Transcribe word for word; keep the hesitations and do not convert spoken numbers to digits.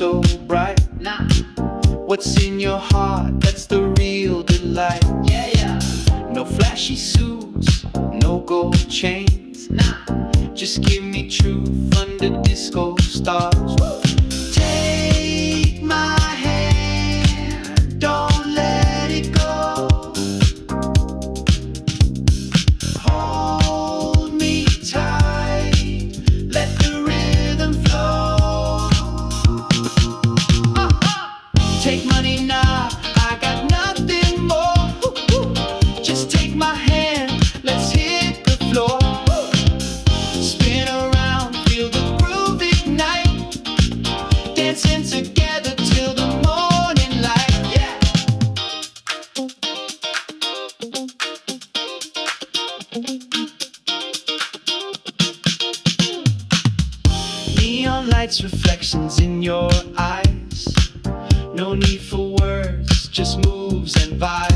so bright. Nah, What's in your heart, that's the real delight. yeah, yeah. No flashy suits, no gold chains. Nah, Just give me truth under disco stars. Take my hand, don't let it go. Hold me tight, let the rhythm flow. Take money now, I got nothing more. Just take my hand, let's hit the floor. Spin around, feel the groove ignite. Dancing together till the morning light. Yeah. Neon lights, reflections in your eyes. No need for words, just moves and vibes.